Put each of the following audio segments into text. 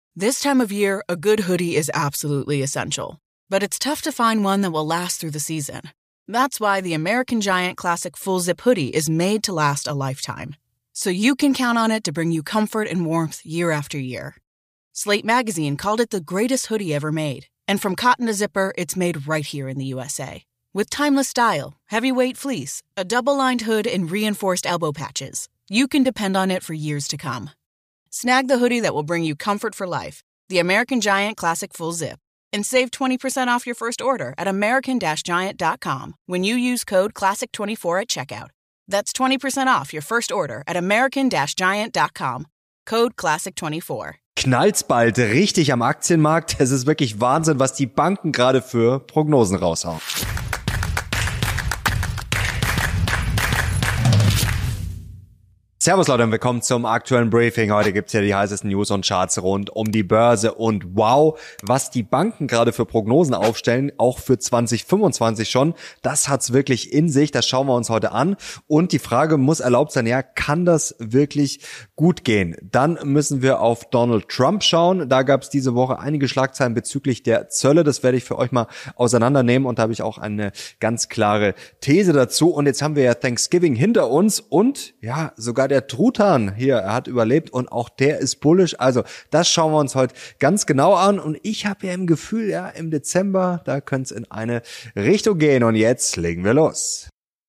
This time of year, a good hoodie is absolutely essential. But it's tough to find one that will last through the season. That's why the American Giant Classic Full Zip Hoodie is made to last a lifetime. So you can count on it to bring you comfort and warmth year after year. Slate Magazine called it the greatest hoodie ever made. And from cotton to zipper, it's made right here in the USA. With timeless style, heavyweight fleece, a double-lined hood, and reinforced elbow patches, you can depend on it for years to come. Snag the hoodie that will bring you comfort for life, the American Giant Classic Full Zip, and save 20% off your first order at american-giant.com when you use code CLASSIC24 at checkout. That's 20% off your first order at american-giant.com. Code CLASSIC24. Knallt's bald richtig am Aktienmarkt. Es ist wirklich Wahnsinn, was die Banken gerade für Prognosen raushauen. Servus Leute und willkommen zum aktuellen Briefing. Heute gibt's hier die heißesten News und Charts rund um die Börse. Und wow, was die Banken gerade für Prognosen aufstellen, auch für 2025 schon, das hat's wirklich in sich. Das schauen wir uns heute an. Und die Frage muss erlaubt sein, ja, kann das wirklich gut gehen? Dann müssen wir auf Donald Trump schauen. Da gab's diese Woche einige Schlagzeilen bezüglich der Zölle. Das werde ich für euch mal auseinandernehmen. Und da habe ich auch eine ganz klare These dazu. Und jetzt haben wir ja Thanksgiving hinter uns und ja, sogar der Truthahn hier, er hat überlebt und auch der ist bullish. Also das schauen wir uns heute ganz genau an und ich habe ja im Gefühl, ja, im Dezember, da könnte es in eine Richtung gehen und jetzt legen wir los.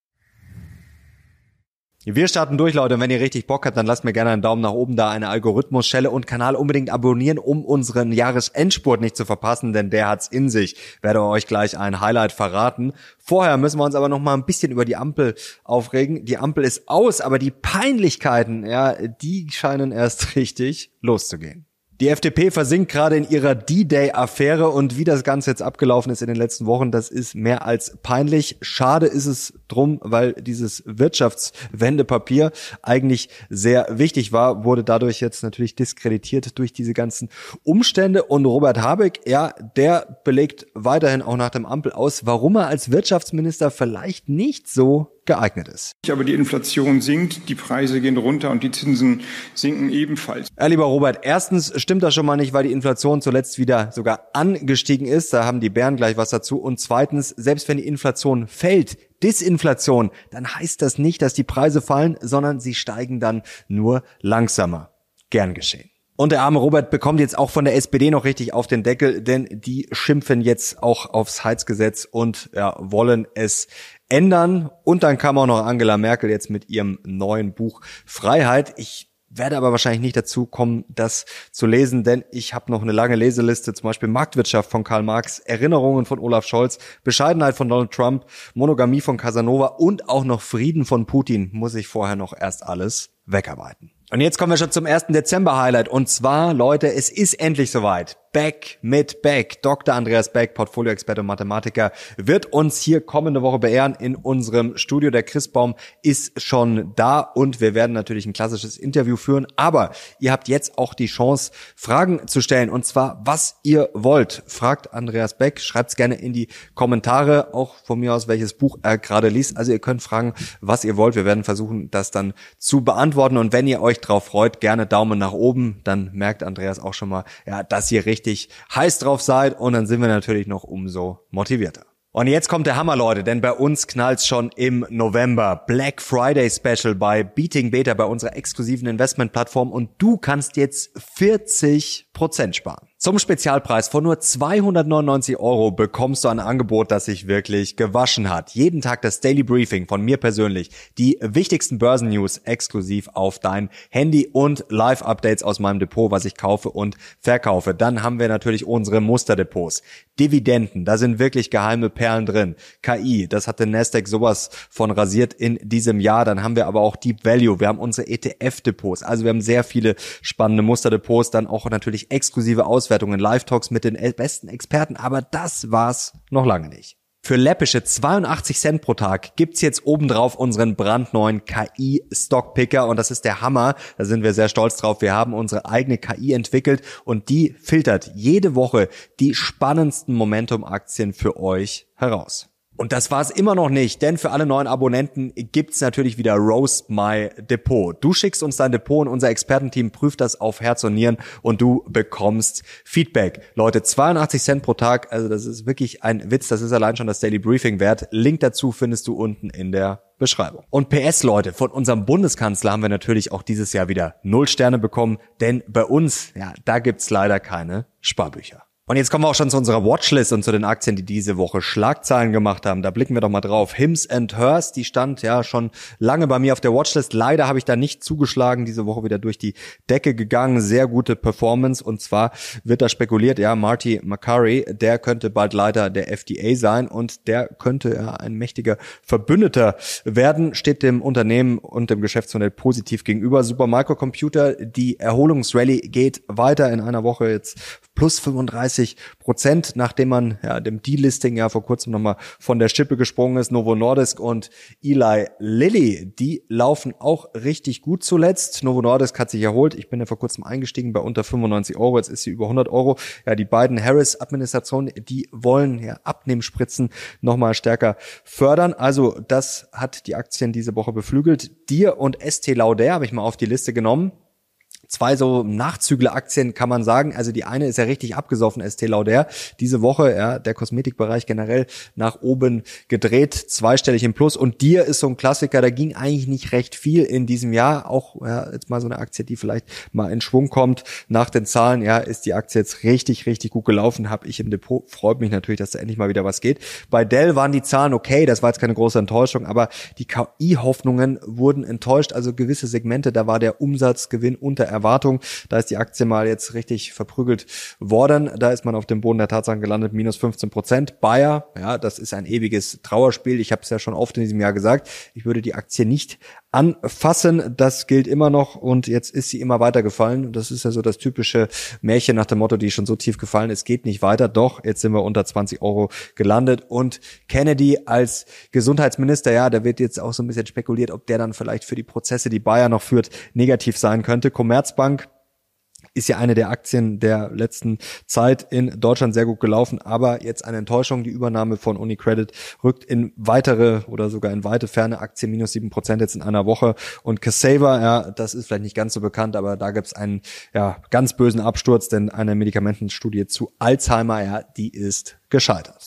Wir starten durch, Leute, und wenn ihr richtig Bock habt, dann lasst mir gerne einen Daumen nach oben da, eine Algorithmus-Schelle und Kanal unbedingt abonnieren, um unseren Jahresendspurt nicht zu verpassen, denn der hat's in sich. Werde euch gleich ein Highlight verraten. Vorher müssen wir uns aber noch mal ein bisschen über die Ampel aufregen. Die Ampel ist aus, aber die Peinlichkeiten, ja, die scheinen erst richtig loszugehen. Die FDP versinkt gerade in ihrer D-Day-Affäre und wie das Ganze jetzt abgelaufen ist in den letzten Wochen, das ist mehr als peinlich. Schade ist es drum, weil dieses Wirtschaftswendepapier eigentlich sehr wichtig war, wurde dadurch jetzt natürlich diskreditiert durch diese ganzen Umstände. Und Robert Habeck, ja, der belegt weiterhin auch nach dem Ampel aus, warum er als Wirtschaftsminister vielleicht nicht so geeignet ist. Aber die Inflation sinkt, die Preise gehen runter und die Zinsen sinken ebenfalls. Ja, lieber Robert, erstens stimmt das schon mal nicht, weil die Inflation zuletzt wieder sogar angestiegen ist. Da haben die Bären gleich was dazu. Und zweitens, selbst wenn die Inflation fällt, Disinflation, dann heißt das nicht, dass die Preise fallen, sondern sie steigen dann nur langsamer. Gern geschehen. Und der arme Robert bekommt jetzt auch von der SPD noch richtig auf den Deckel, denn die schimpfen jetzt auch aufs Heizgesetz und ja, wollen es ändern. Und dann kam auch noch Angela Merkel jetzt mit ihrem neuen Buch Freiheit. Ich werde aber wahrscheinlich nicht dazu kommen, das zu lesen, denn ich habe noch eine lange Leseliste, zum Beispiel Marktwirtschaft von Karl Marx, Erinnerungen von Olaf Scholz, Bescheidenheit von Donald Trump, Monogamie von Casanova und auch noch Frieden von Putin, muss ich vorher noch erst alles wegarbeiten. Und jetzt kommen wir schon zum 1. Dezember-Highlight. Und zwar, Leute, es ist endlich soweit. Beck mit Beck. Dr. Andreas Beck, Portfolioexperte und Mathematiker, wird uns hier kommende Woche beehren in unserem Studio. Der Christbaum ist schon da und wir werden natürlich ein klassisches Interview führen. Aber ihr habt jetzt auch die Chance, Fragen zu stellen. Und zwar, was ihr wollt. Fragt Andreas Beck, schreibt's gerne in die Kommentare, auch von mir aus, welches Buch er gerade liest. Also ihr könnt fragen, was ihr wollt. Wir werden versuchen, das dann zu beantworten. Und wenn ihr euch drauf freut, gerne Daumen nach oben. Dann merkt Andreas auch schon mal, ja, dass ihr richtig heiß drauf seid und dann sind wir natürlich noch umso motivierter. Und jetzt kommt der Hammer, Leute, denn bei uns knallt's schon im November. Black Friday Special bei Beating Beta, bei unserer exklusiven Investmentplattform und du kannst jetzt 40% sparen. Zum Spezialpreis von nur 299 € bekommst du ein Angebot, das sich wirklich gewaschen hat. Jeden Tag das Daily Briefing von mir persönlich, die wichtigsten Börsennews exklusiv auf dein Handy und Live-Updates aus meinem Depot, was ich kaufe und verkaufe. Dann haben wir natürlich unsere Musterdepots, Dividenden, da sind wirklich geheime Perlen drin. KI, das hat den Nasdaq sowas von rasiert in diesem Jahr. Dann haben wir aber auch Deep Value, wir haben unsere ETF-Depots. Also wir haben sehr viele spannende Musterdepots, dann auch natürlich exklusive Auswertungen, Live-Talks mit den besten Experten, aber das war's noch lange nicht. Für läppische 82 Cent pro Tag gibt's jetzt obendrauf unseren brandneuen KI-Stockpicker und das ist der Hammer, da sind wir sehr stolz drauf. Wir haben unsere eigene KI entwickelt und die filtert jede Woche die spannendsten Momentum-Aktien für euch heraus. Und das war es immer noch nicht, denn für alle neuen Abonnenten gibt's natürlich wieder Roast My Depot. Du schickst uns dein Depot und unser Expertenteam prüft das auf Herz und Nieren und du bekommst Feedback. Leute, 82 Cent pro Tag, also das ist wirklich ein Witz, das ist allein schon das Daily Briefing wert. Link dazu findest du unten in der Beschreibung. Und PS, Leute, von unserem Bundeskanzler haben wir natürlich auch dieses Jahr wieder 0 Sterne bekommen, denn bei uns, ja, da gibt's leider keine Sparbücher. Und jetzt kommen wir auch schon zu unserer Watchlist und zu den Aktien, die diese Woche Schlagzeilen gemacht haben. Da blicken wir doch mal drauf. Hims & Hers, die stand ja schon lange bei mir auf der Watchlist. Leider habe ich da nicht zugeschlagen, diese Woche wieder durch die Decke gegangen. Sehr gute Performance und zwar wird da spekuliert, ja, Marty Makary, der könnte bald Leiter der FDA sein und der könnte ja ein mächtiger Verbündeter werden, steht dem Unternehmen und dem Geschäftsmodell positiv gegenüber. Supermicro die Erholungsrallye geht weiter in einer Woche jetzt plus 35%, nachdem man ja dem Delisting ja vor kurzem nochmal von der Schippe gesprungen ist. Novo Nordisk und Eli Lilly, die laufen auch richtig gut zuletzt. Novo Nordisk hat sich erholt. Ich bin ja vor kurzem eingestiegen bei unter 95 Euro. Jetzt ist sie über 100 Euro. Ja, die beiden Harris-Administrationen, die wollen ja Abnehmspritzen nochmal stärker fördern. Also das hat die Aktien diese Woche beflügelt. Dir und Estée Lauder habe ich mal auf die Liste genommen. 2 so Nachzügler-Aktien kann man sagen. Also die eine ist ja richtig abgesoffen, Estée Lauder. Diese Woche, ja, der Kosmetikbereich generell nach oben gedreht, zweistellig im Plus. Und Dir ist so ein Klassiker, da ging eigentlich nicht recht viel in diesem Jahr. Auch ja, jetzt mal so eine Aktie, die vielleicht mal in Schwung kommt. Nach den Zahlen, ja, ist die Aktie jetzt richtig, richtig gut gelaufen. Habe ich im Depot. Freut mich natürlich, dass da endlich mal wieder was geht. Bei Dell waren die Zahlen okay, das war jetzt keine große Enttäuschung, aber die KI-Hoffnungen wurden enttäuscht. Also gewisse Segmente, da war der Umsatzgewinn unter Erwartung. Da ist die Aktie mal jetzt richtig verprügelt worden. Da ist man auf dem Boden der Tatsachen gelandet, minus 15%. Bayer, ja, das ist ein ewiges Trauerspiel. Ich habe es ja schon oft in diesem Jahr gesagt. Ich würde die Aktie nicht anfassen. Das gilt immer noch und jetzt ist sie immer weiter gefallen. Das ist ja so das typische Märchen nach dem Motto, die ist schon so tief gefallen, es geht nicht weiter. Doch, jetzt sind wir unter 20 Euro gelandet und Kennedy als Gesundheitsminister, ja, da wird jetzt auch so ein bisschen spekuliert, ob der dann vielleicht für die Prozesse, die Bayer noch führt, negativ sein könnte. Commerzbank ist ja eine der Aktien der letzten Zeit in Deutschland sehr gut gelaufen, aber jetzt eine Enttäuschung. Die Übernahme von UniCredit rückt in weitere oder sogar in weite Ferne. Aktie minus 7% jetzt in einer Woche. Und Cassava, ja, das ist vielleicht nicht ganz so bekannt, aber da gibt's einen ja ganz bösen Absturz, denn eine Medikamentenstudie zu Alzheimer, ja, die ist gescheitert.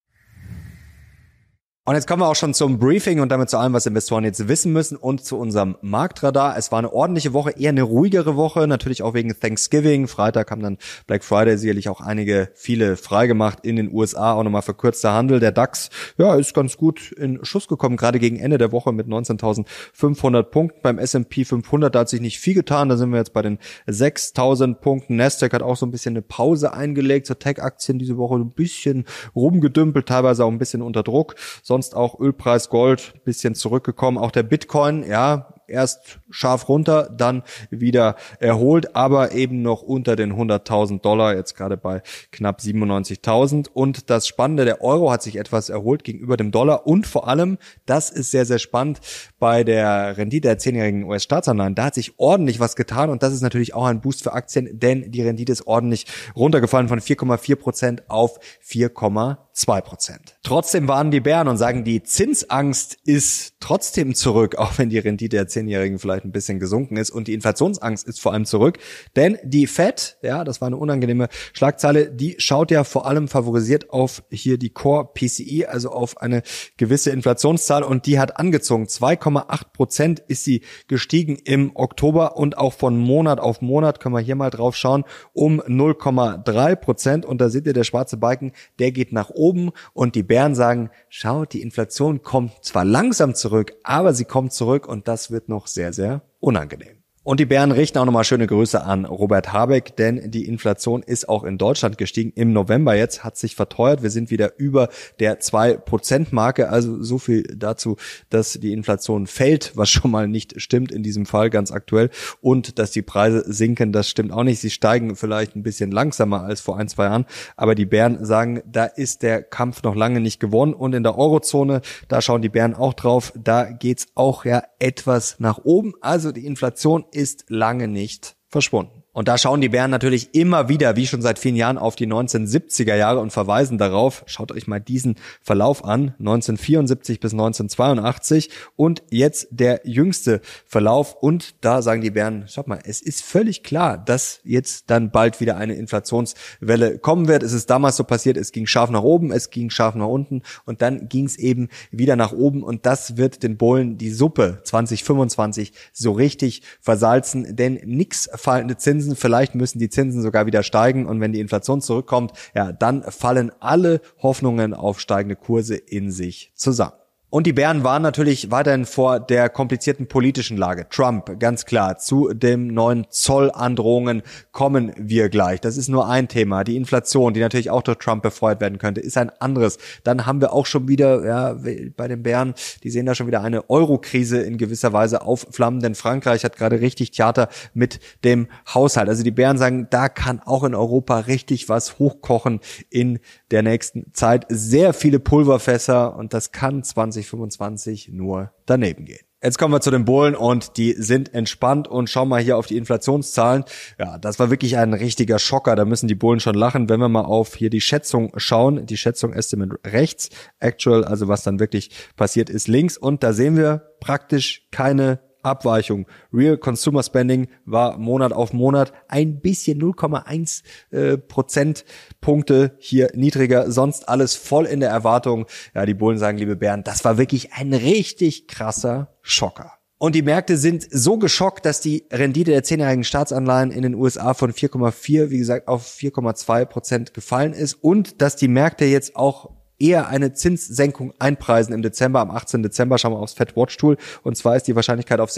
Und jetzt kommen wir auch schon zum Briefing und damit zu allem, was Investoren jetzt wissen müssen und zu unserem Marktradar. Es war eine ordentliche Woche, eher eine ruhigere Woche, natürlich auch wegen Thanksgiving. Freitag haben dann Black Friday sicherlich auch viele freigemacht in den USA, auch nochmal verkürzter Handel. Der DAX, ja, ist ganz gut in Schuss gekommen, gerade gegen Ende der Woche mit 19.500 Punkten. Beim S&P 500, da hat sich nicht viel getan, da sind wir jetzt bei den 6.000 Punkten. Nasdaq hat auch so ein bisschen eine Pause eingelegt, zur Tech-Aktien diese Woche ein bisschen rumgedümpelt, teilweise auch ein bisschen unter Druck. Sonst auch Ölpreis, Gold, bisschen zurückgekommen. Auch der Bitcoin, ja, erst scharf runter, dann wieder erholt, aber eben noch unter den 100.000 Dollar, jetzt gerade bei knapp 97.000. Und das Spannende, der Euro hat sich etwas erholt gegenüber dem Dollar und vor allem, das ist sehr, sehr spannend, bei der Rendite der 10-jährigen US-Staatsanleihen, da hat sich ordentlich was getan und das ist natürlich auch ein Boost für Aktien, denn die Rendite ist ordentlich runtergefallen von 4,4% auf 4,2%. Trotzdem warnen die Bären und sagen, die Zinsangst ist trotzdem zurück, auch wenn die Rendite der 10-Jährigen vielleicht ein bisschen gesunken ist und die Inflationsangst ist vor allem zurück, denn die Fed, ja, das war eine unangenehme Schlagzeile, die schaut ja vor allem favorisiert auf hier die Core PCE, also auf eine gewisse Inflationszahl und die hat angezogen. 2,8% ist sie gestiegen im Oktober und auch von Monat auf Monat, können wir hier mal drauf schauen, um 0,3% und da seht ihr, der schwarze Balken, der geht nach oben und die Bären sagen, schaut, die Inflation kommt zwar langsam zurück, aber sie kommt zurück und das wird noch sehr, sehr unangenehm. Und die Bären richten auch nochmal schöne Grüße an Robert Habeck, denn die Inflation ist auch in Deutschland gestiegen. Im November jetzt hat sich verteuert. Wir sind wieder über der 2%-Marke. Also so viel dazu, dass die Inflation fällt, was schon mal nicht stimmt in diesem Fall ganz aktuell. Und dass die Preise sinken, das stimmt auch nicht. Sie steigen vielleicht ein bisschen langsamer als vor 1-2 Jahren. Aber die Bären sagen, da ist der Kampf noch lange nicht gewonnen. Und in der Eurozone, da schauen die Bären auch drauf, da geht's auch ja etwas nach oben. Also die Inflation ist lange nicht verschwunden. Und da schauen die Bären natürlich immer wieder, wie schon seit vielen Jahren, auf die 1970er Jahre und verweisen darauf, schaut euch mal diesen Verlauf an, 1974 bis 1982 und jetzt der jüngste Verlauf. Und da sagen die Bären, schaut mal, es ist völlig klar, dass jetzt dann bald wieder eine Inflationswelle kommen wird. Es ist damals so passiert, es ging scharf nach oben, es ging scharf nach unten und dann ging es eben wieder nach oben. Und das wird den Bullen die Suppe 2025 so richtig versalzen, denn nix fallende Zinsen. Vielleicht müssen die Zinsen sogar wieder steigen und wenn die Inflation zurückkommt, ja, dann fallen alle Hoffnungen auf steigende Kurse in sich zusammen. Und die Bären waren natürlich weiterhin vor der komplizierten politischen Lage. Trump, ganz klar, zu dem neuen Zollandrohungen kommen wir gleich. Das ist nur ein Thema. Die Inflation, die natürlich auch durch Trump befeuert werden könnte, ist ein anderes. Dann haben wir auch schon wieder, ja, bei den Bären, die sehen da schon wieder eine Euro-Krise in gewisser Weise aufflammen, denn Frankreich hat gerade richtig Theater mit dem Haushalt. Also die Bären sagen, da kann auch in Europa richtig was hochkochen in der nächsten Zeit. Sehr viele Pulverfässer und das kann 2025 nur daneben gehen. Jetzt kommen wir zu den Bullen und die sind entspannt und schauen mal hier auf die Inflationszahlen. Ja, das war wirklich ein richtiger Schocker. Da müssen die Bullen schon lachen, wenn wir mal auf hier die Schätzung schauen. Die Schätzung Estimate rechts, Actual, also was dann wirklich passiert ist links. Und da sehen wir praktisch keine Abweichung. Real Consumer Spending war Monat auf Monat ein bisschen 0,1 Prozentpunkte hier niedriger, sonst alles voll in der Erwartung. Ja, die Bullen sagen, liebe Bären, das war wirklich ein richtig krasser Schocker. Und die Märkte sind so geschockt, dass die Rendite der 10-jährigen Staatsanleihen in den USA von 4,4, wie gesagt, auf 4,2% gefallen ist und dass die Märkte jetzt auch eher eine Zinssenkung einpreisen im Dezember. Am 18. Dezember schauen wir aufs Fed Watch Tool und zwar ist die Wahrscheinlichkeit auf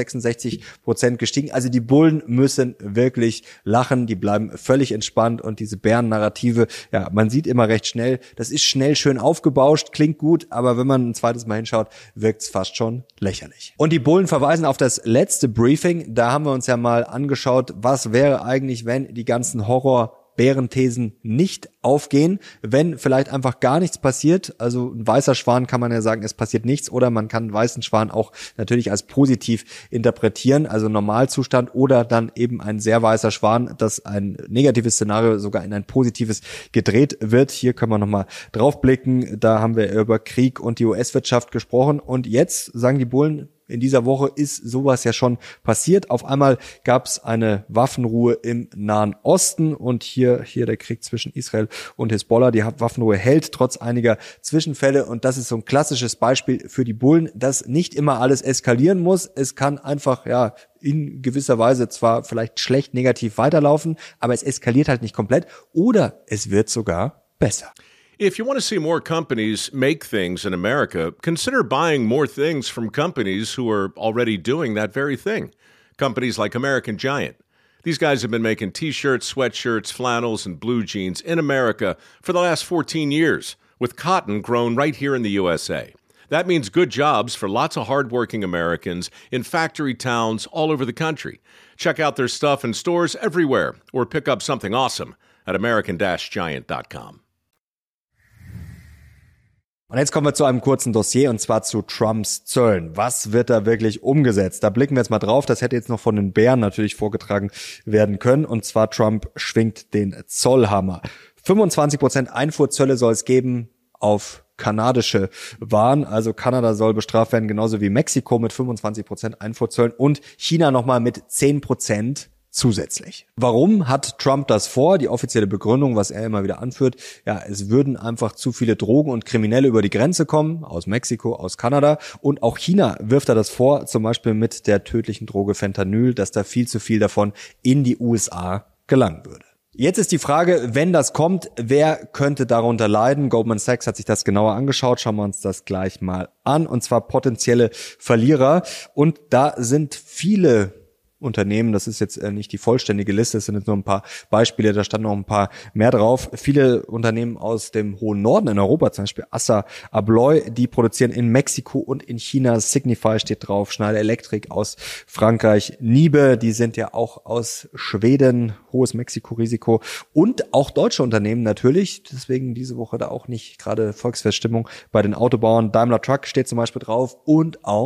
66% gestiegen. Also die Bullen müssen wirklich lachen, die bleiben völlig entspannt und diese Bären-Narrative, ja, man sieht immer recht schnell, das ist schnell schön aufgebauscht, klingt gut, aber wenn man ein zweites Mal hinschaut, wirkt's fast schon lächerlich. Und die Bullen verweisen auf das letzte Briefing, da haben wir uns ja mal angeschaut, was wäre eigentlich, wenn die ganzen Bärenthesen nicht aufgehen, wenn vielleicht einfach gar nichts passiert. Also ein weißer Schwan kann man ja sagen, es passiert nichts oder man kann einen weißen Schwan auch natürlich als positiv interpretieren, also Normalzustand oder dann eben ein sehr weißer Schwan, dass ein negatives Szenario sogar in ein positives gedreht wird. Hier können wir nochmal drauf blicken. Da haben wir über Krieg und die US-Wirtschaft gesprochen und jetzt sagen die Bullen, in dieser Woche ist sowas ja schon passiert. Auf einmal gab es eine Waffenruhe im Nahen Osten und hier der Krieg zwischen Israel und Hisbollah. Die Waffenruhe hält trotz einiger Zwischenfälle und das ist so ein klassisches Beispiel für die Bullen, dass nicht immer alles eskalieren muss. Es kann einfach, ja, in gewisser Weise zwar vielleicht schlecht negativ weiterlaufen, aber es eskaliert halt nicht komplett oder es wird sogar besser. If you want to see more companies make things in America, consider buying more things from companies who are already doing that very thing. Companies like American Giant. These guys have been making T-shirts, sweatshirts, flannels, and blue jeans in America for the last 14 years, with cotton grown right here in the USA. That means good jobs for lots of hardworking Americans in factory towns all over the country. Check out their stuff in stores everywhere, or pick up something awesome at American-Giant.com. Und jetzt kommen wir zu einem kurzen Dossier und zwar zu Trumps Zöllen. Was wird da wirklich umgesetzt? Da blicken wir jetzt mal drauf. Das hätte jetzt noch von den Bären natürlich vorgetragen werden können. Und zwar Trump schwingt den Zollhammer. 25% Einfuhrzölle soll es geben auf kanadische Waren. Also Kanada soll bestraft werden, genauso wie Mexiko mit 25% Einfuhrzöllen und China nochmal mit 10% zusätzlich. Warum hat Trump das vor? Die offizielle Begründung, was er immer wieder anführt, ja, es würden einfach zu viele Drogen und Kriminelle über die Grenze kommen, aus Mexiko, aus Kanada und auch China wirft er das vor, zum Beispiel mit der tödlichen Droge Fentanyl, dass da viel zu viel davon in die USA gelangen würde. Jetzt ist die Frage, wenn das kommt, wer könnte darunter leiden? Goldman Sachs hat sich das genauer angeschaut. Schauen wir uns das gleich mal an. Und zwar potenzielle Verlierer. Und da sind viele Unternehmen, das ist jetzt nicht die vollständige Liste, es sind jetzt nur ein paar Beispiele, da standen noch ein paar mehr drauf. Viele Unternehmen aus dem hohen Norden in Europa, zum Beispiel Assa Abloy, die produzieren in Mexiko und in China. Signify steht drauf, Schneider Electric aus Frankreich, Nibe, die sind ja auch aus Schweden, hohes Mexiko-Risiko und auch deutsche Unternehmen natürlich, deswegen diese Woche da auch nicht gerade Volksfeststimmung bei den Autobauern. Daimler Truck steht zum Beispiel drauf und auch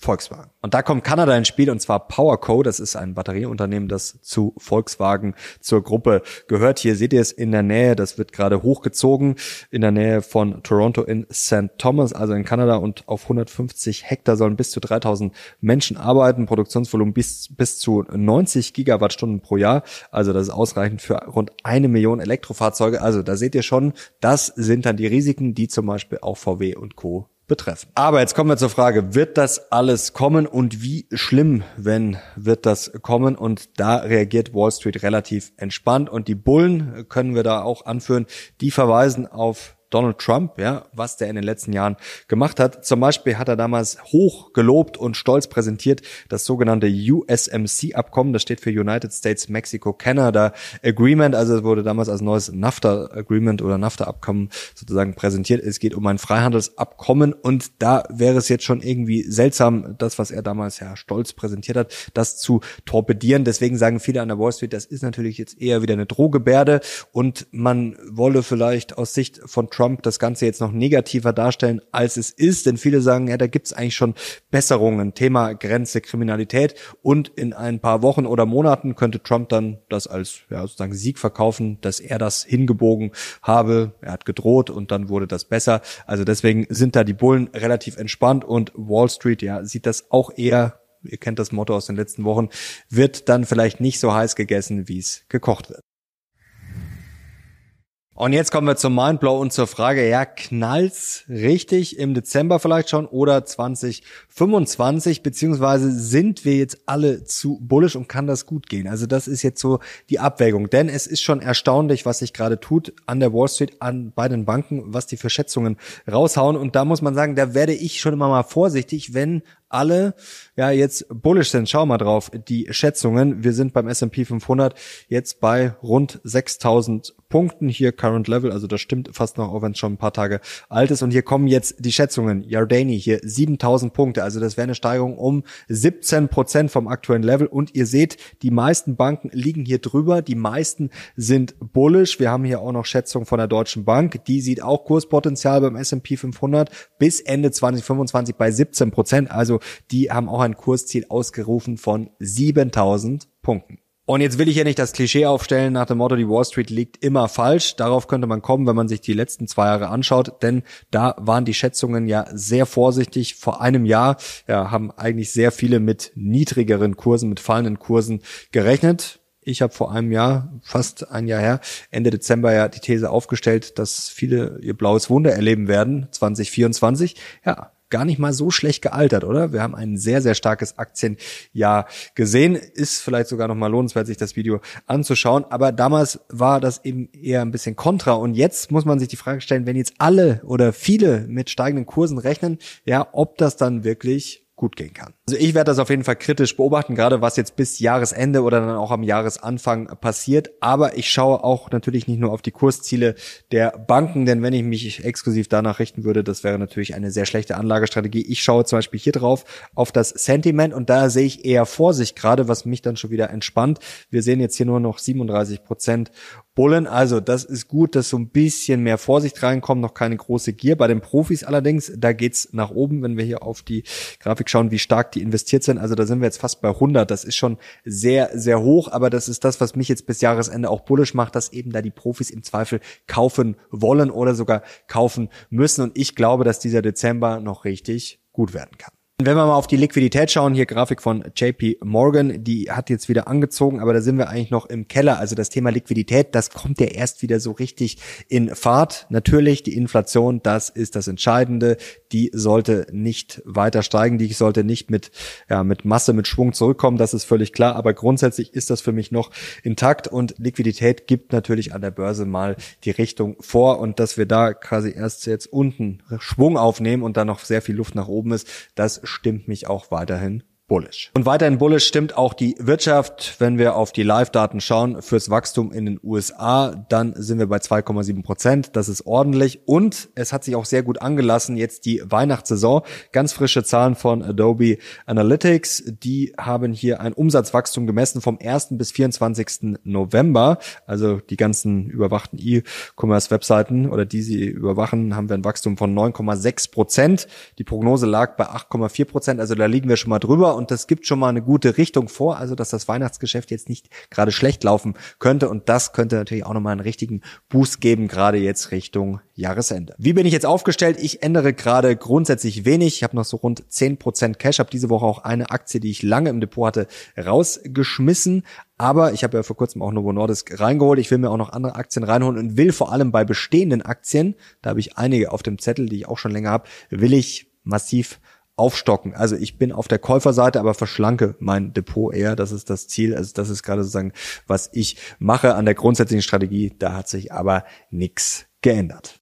Volkswagen. Und da kommt Kanada ins Spiel, und zwar PowerCo. Das ist ein Batterieunternehmen, das zu Volkswagen zur Gruppe gehört. Hier seht ihr es in der Nähe, das wird gerade hochgezogen, in der Nähe von Toronto in St. Thomas, also in Kanada, und auf 150 Hektar sollen bis zu 3000 Menschen arbeiten, Produktionsvolumen bis zu 90 Gigawattstunden pro Jahr. Also das ist ausreichend für rund 1 Million Elektrofahrzeuge. Also da seht ihr schon, das sind dann die Risiken, die zum Beispiel auch VW und Co. betreffen. Aber jetzt kommen wir zur Frage, wird das alles kommen und wie schlimm, wenn wird das kommen? Und da reagiert Wall Street relativ entspannt, und die Bullen können wir da auch anführen, die verweisen auf Donald Trump, ja, was der in den letzten Jahren gemacht hat. Zum Beispiel hat er damals hoch gelobt und stolz präsentiert das sogenannte USMC-Abkommen. Das steht für United States Mexico Canada Agreement. Also es wurde damals als neues NAFTA-Agreement oder NAFTA-Abkommen sozusagen präsentiert. Es geht um ein Freihandelsabkommen, und da wäre es jetzt schon irgendwie seltsam, das, was er damals ja stolz präsentiert hat, das zu torpedieren. Deswegen sagen viele an der Wall Street, das ist natürlich jetzt eher wieder eine Drohgebärde, und man wolle vielleicht aus Sicht von Trump das Ganze jetzt noch negativer darstellen, als es ist, denn viele sagen, ja, da gibt's eigentlich schon Besserungen, Thema Grenze, Kriminalität, und in ein paar Wochen oder Monaten könnte Trump dann das als sozusagen Sieg verkaufen, dass er das hingebogen habe, er hat gedroht und dann wurde das besser. Also deswegen sind da die Bullen relativ entspannt, und Wall Street sieht das auch eher, ihr kennt das Motto aus den letzten Wochen, wird dann vielleicht nicht so heiß gegessen, wie es gekocht wird. Und jetzt kommen wir zum Mindblow und zur Frage, knallt's richtig im Dezember vielleicht schon oder 2025, beziehungsweise sind wir jetzt alle zu bullish und kann das gut gehen? Also das ist jetzt so die Abwägung, denn es ist schon erstaunlich, was sich gerade tut an der Wall Street, bei den Banken, was die für Schätzungen raushauen, und da muss man sagen, da werde ich schon immer mal vorsichtig, wenn alle jetzt bullish sind. Schau mal drauf, die Schätzungen. Wir sind beim S&P 500 jetzt bei rund 6.000 Punkten. Hier Current Level, also das stimmt fast noch, auch wenn es schon ein paar Tage alt ist. Und hier kommen jetzt die Schätzungen. Yardeni hier 7.000 Punkte, also das wäre eine Steigerung um 17% vom aktuellen Level. Und ihr seht, die meisten Banken liegen hier drüber. Die meisten sind bullish. Wir haben hier auch noch Schätzungen von der Deutschen Bank. Die sieht auch Kurspotenzial beim S&P 500 bis Ende 2025 bei 17%. Also die haben auch ein Kursziel ausgerufen von 7.000 Punkten. Und jetzt will ich hier nicht das Klischee aufstellen nach dem Motto, die Wall Street liegt immer falsch. Darauf könnte man kommen, wenn man sich die letzten 2 Jahre anschaut, denn da waren die Schätzungen sehr vorsichtig. Vor einem Jahr haben eigentlich sehr viele mit niedrigeren Kursen, mit fallenden Kursen gerechnet. Ich habe vor einem Jahr, fast ein Jahr her, Ende Dezember die These aufgestellt, dass viele ihr blaues Wunder erleben werden, 2024. Gar nicht mal so schlecht gealtert, oder? Wir haben ein sehr, sehr starkes Aktienjahr gesehen. Ist vielleicht sogar noch mal lohnenswert, sich das Video anzuschauen. Aber damals war das eben eher ein bisschen kontra. Und jetzt muss man sich die Frage stellen, wenn jetzt alle oder viele mit steigenden Kursen rechnen, ob das dann wirklich gut gehen kann. Also ich werde das auf jeden Fall kritisch beobachten, gerade was jetzt bis Jahresende oder dann auch am Jahresanfang passiert. Aber ich schaue auch natürlich nicht nur auf die Kursziele der Banken, denn wenn ich mich exklusiv danach richten würde, das wäre natürlich eine sehr schlechte Anlagestrategie. Ich schaue zum Beispiel hier drauf auf das Sentiment, und da sehe ich eher Vorsicht gerade, was mich dann schon wieder entspannt. Wir sehen jetzt hier nur noch 37% Bullen, also das ist gut, dass so ein bisschen mehr Vorsicht reinkommt, noch keine große Gier. Bei den Profis allerdings, da geht's nach oben, wenn wir hier auf die Grafik schauen, wie stark die investiert sind. Also da sind wir jetzt fast bei 100, das ist schon sehr, sehr hoch, aber das ist das, was mich jetzt bis Jahresende auch bullish macht, dass eben da die Profis im Zweifel kaufen wollen oder sogar kaufen müssen, und ich glaube, dass dieser Dezember noch richtig gut werden kann. Wenn wir mal auf die Liquidität schauen, hier Grafik von JP Morgan, die hat jetzt wieder angezogen, aber da sind wir eigentlich noch im Keller. Also das Thema Liquidität, das kommt ja erst wieder so richtig in Fahrt. Natürlich die Inflation, das ist das Entscheidende. Die sollte nicht weiter steigen, die sollte nicht mit Masse, mit Schwung zurückkommen, das ist völlig klar. Aber grundsätzlich ist das für mich noch intakt, und Liquidität gibt natürlich an der Börse mal die Richtung vor, und dass wir da quasi erst jetzt unten Schwung aufnehmen und dann noch sehr viel Luft nach oben ist, das stimmt mich auch weiterhin bullish. Und weiterhin bullish stimmt auch die Wirtschaft. Wenn wir auf die Live-Daten schauen fürs Wachstum in den USA, dann sind wir bei 2,7%. Das ist ordentlich. Und es hat sich auch sehr gut angelassen, jetzt die Weihnachtssaison. Ganz frische Zahlen von Adobe Analytics. Die haben hier ein Umsatzwachstum gemessen vom 1. bis 24. November. Also die ganzen überwachten E-Commerce-Webseiten oder die sie überwachen, haben wir ein Wachstum von 9,6%. Die Prognose lag bei 8,4%. Also da liegen wir schon mal drüber. Und das gibt schon mal eine gute Richtung vor, also dass das Weihnachtsgeschäft jetzt nicht gerade schlecht laufen könnte. Und das könnte natürlich auch nochmal einen richtigen Boost geben, gerade jetzt Richtung Jahresende. Wie bin ich jetzt aufgestellt? Ich ändere gerade grundsätzlich wenig. Ich habe noch so rund 10% Cash. Habe diese Woche auch eine Aktie, die ich lange im Depot hatte, rausgeschmissen. Aber ich habe ja vor kurzem auch Novo Nordisk reingeholt. Ich will mir auch noch andere Aktien reinholen und will vor allem bei bestehenden Aktien, da habe ich einige auf dem Zettel, die ich auch schon länger habe, will ich massiv aufstocken. Also ich bin auf der Käuferseite, aber verschlanke mein Depot eher. Das ist das Ziel. Also das ist gerade sozusagen, was ich mache an der grundsätzlichen Strategie. Da hat sich aber nichts geändert.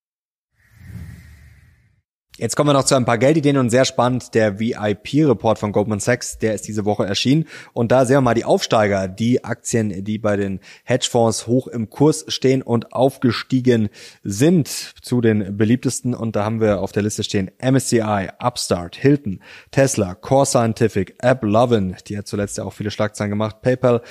Jetzt kommen wir noch zu ein paar Geldideen und sehr spannend, der VIP-Report von Goldman Sachs, der ist diese Woche erschienen. Und da sehen wir mal die Aufsteiger, die Aktien, die bei den Hedgefonds hoch im Kurs stehen und aufgestiegen sind zu den beliebtesten. Und da haben wir auf der Liste stehen MSCI, Upstart, Hilton, Tesla, Core Scientific, AppLovin, die hat zuletzt ja auch viele Schlagzeilen gemacht, PayPal,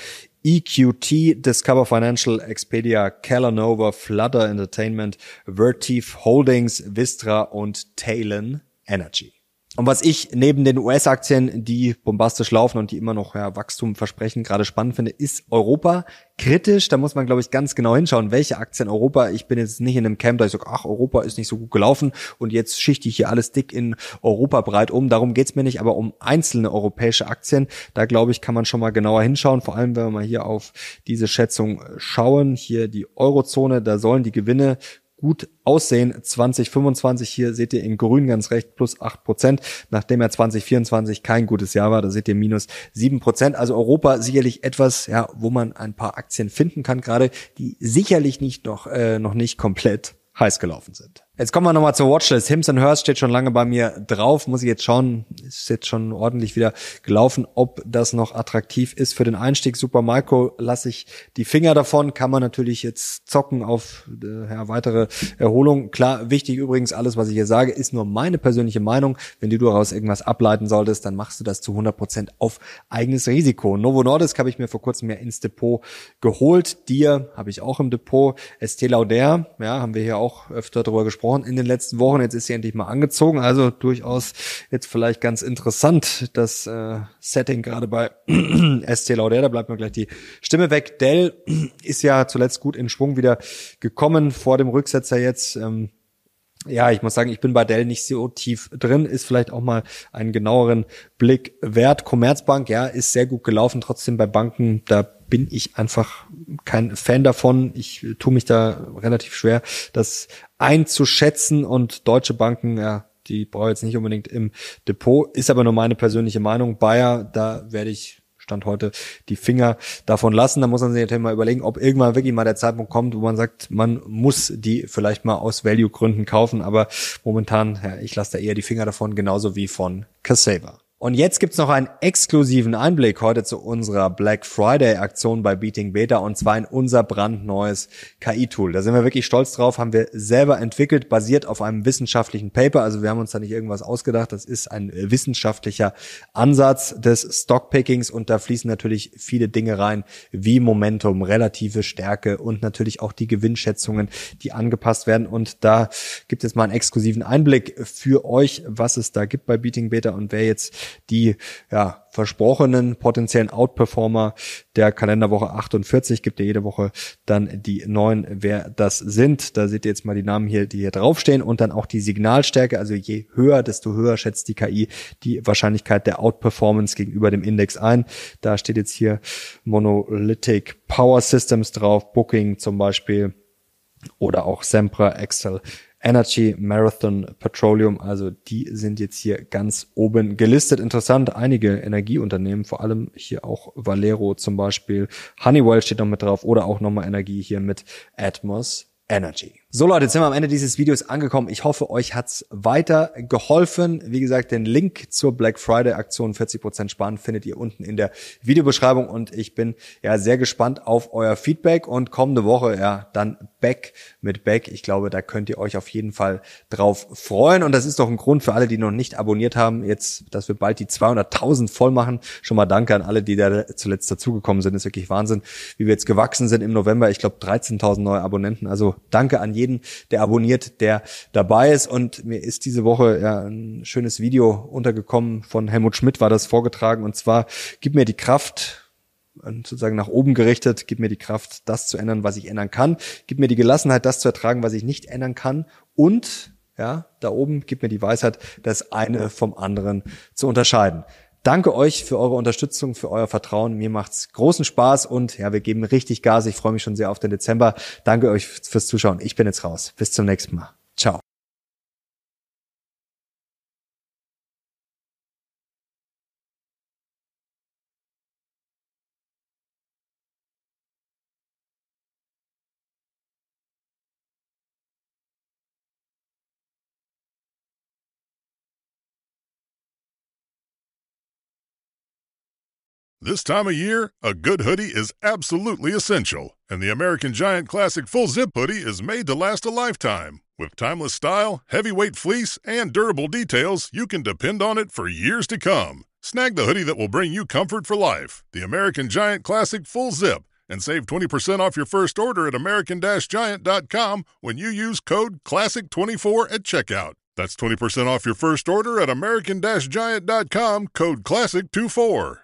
EQT, Discover Financial, Expedia, Kellanova, Flutter Entertainment, Vertiv Holdings, Vistra und Talon Energy. Und was ich neben den US-Aktien, die bombastisch laufen und die immer noch Wachstum versprechen, gerade spannend finde, ist Europa kritisch. Da muss man, glaube ich, ganz genau hinschauen, welche Aktien Europa. Ich bin jetzt nicht in einem Camp, da ich sage, Europa ist nicht so gut gelaufen und jetzt schichte ich hier alles dick in Europa breit um. Darum geht's mir nicht, aber um einzelne europäische Aktien. Da, glaube ich, kann man schon mal genauer hinschauen. Vor allem, wenn wir mal hier auf diese Schätzung schauen. Hier die Eurozone, da sollen die Gewinne gut aussehen. 2025, hier seht ihr in grün ganz recht, plus 8%, nachdem ja 2024 kein gutes Jahr war, da seht ihr minus 7%. Also Europa sicherlich etwas, wo man ein paar Aktien finden kann, gerade die sicherlich nicht noch nicht komplett heiß gelaufen sind. Jetzt kommen wir nochmal zur Watchlist. Hims & Hers steht schon lange bei mir drauf. Muss ich jetzt schauen, ist jetzt schon ordentlich wieder gelaufen, ob das noch attraktiv ist für den Einstieg. Supermicro lasse ich die Finger davon. Kann man natürlich jetzt zocken auf weitere Erholung. Klar, wichtig übrigens, alles, was ich hier sage, ist nur meine persönliche Meinung. Wenn du daraus irgendwas ableiten solltest, dann machst du das zu 100% auf eigenes Risiko. Novo Nordisk habe ich mir vor kurzem ins Depot geholt. Dir habe ich auch im Depot. Estée Lauder, haben wir hier auch öfter drüber gesprochen in den letzten Wochen. Jetzt ist sie endlich mal angezogen, also durchaus jetzt vielleicht ganz interessant, das Setting gerade bei Estée Lauder. Da bleibt mir gleich die Stimme weg. Dell ist ja zuletzt gut in Schwung wieder gekommen vor dem Rücksetzer jetzt. Ich muss sagen, ich bin bei Dell nicht so tief drin, ist vielleicht auch mal einen genaueren Blick wert. Commerzbank, ist sehr gut gelaufen, trotzdem bei Banken, da bin ich einfach kein Fan davon. Ich tue mich da relativ schwer, das einzuschätzen, und deutsche Banken, die brauche ich jetzt nicht unbedingt im Depot, ist aber nur meine persönliche Meinung. Bayer, da werde ich Stand heute die Finger davon lassen. Da muss man sich natürlich mal überlegen, ob irgendwann wirklich mal der Zeitpunkt kommt, wo man sagt, man muss die vielleicht mal aus Value-Gründen kaufen, aber momentan, ich lasse da eher die Finger davon, genauso wie von Cassava. Und jetzt gibt's noch einen exklusiven Einblick heute zu unserer Black Friday Aktion bei Beating Beta, und zwar in unser brandneues KI-Tool. Da sind wir wirklich stolz drauf, haben wir selber entwickelt, basiert auf einem wissenschaftlichen Paper. Also wir haben uns da nicht irgendwas ausgedacht. Das ist ein wissenschaftlicher Ansatz des Stockpickings, und da fließen natürlich viele Dinge rein, wie Momentum, relative Stärke und natürlich auch die Gewinnschätzungen, die angepasst werden. Und da gibt es mal einen exklusiven Einblick für euch, was es da gibt bei Beating Beta und wer jetzt die versprochenen potenziellen Outperformer der Kalenderwoche 48, gibt ja jede Woche dann die neuen, wer das sind. Da seht ihr jetzt mal die Namen hier, die hier draufstehen, und dann auch die Signalstärke. Also je höher, desto höher schätzt die KI die Wahrscheinlichkeit der Outperformance gegenüber dem Index ein. Da steht jetzt hier Monolithic Power Systems drauf, Booking zum Beispiel, oder auch Sempra, Excel Energy, Marathon Petroleum, also die sind jetzt hier ganz oben gelistet. Interessant, einige Energieunternehmen, vor allem hier auch Valero zum Beispiel, Honeywell steht noch mit drauf, oder auch nochmal Energie hier mit Atmos Energy. So Leute, jetzt sind wir am Ende dieses Videos angekommen. Ich hoffe, euch hat's weiter geholfen. Wie gesagt, den Link zur Black Friday Aktion 40% sparen findet ihr unten in der Videobeschreibung und ich bin ja sehr gespannt auf euer Feedback und kommende Woche dann back mit Back. Ich glaube, da könnt ihr euch auf jeden Fall drauf freuen und das ist doch ein Grund für alle, die noch nicht abonniert haben, jetzt, dass wir bald die 200.000 voll machen. Schon mal danke an alle, die da zuletzt dazugekommen sind. Ist wirklich Wahnsinn, wie wir jetzt gewachsen sind im November. Ich glaube 13.000 neue Abonnenten. Also danke an jeden, der abonniert, der dabei ist. Und mir ist diese Woche ein schönes Video untergekommen. Von Helmut Schmidt war das vorgetragen. Und zwar, gib mir die Kraft, sozusagen nach oben gerichtet, gib mir die Kraft, das zu ändern, was ich ändern kann. Gib mir die Gelassenheit, das zu ertragen, was ich nicht ändern kann. Und, da oben, gib mir die Weisheit, das eine vom anderen zu unterscheiden. Danke euch für eure Unterstützung, für euer Vertrauen. Mir macht's großen Spaß und wir geben richtig Gas. Ich freue mich schon sehr auf den Dezember. Danke euch fürs Zuschauen. Ich bin jetzt raus. Bis zum nächsten Mal. Ciao. This time of year, a good hoodie is absolutely essential, and the American Giant Classic Full Zip Hoodie is made to last a lifetime. With timeless style, heavyweight fleece, and durable details, you can depend on it for years to come. Snag the hoodie that will bring you comfort for life, the American Giant Classic Full Zip, and save 20% off your first order at American-Giant.com when you use code CLASSIC24 at checkout. That's 20% off your first order at American-Giant.com, code CLASSIC24.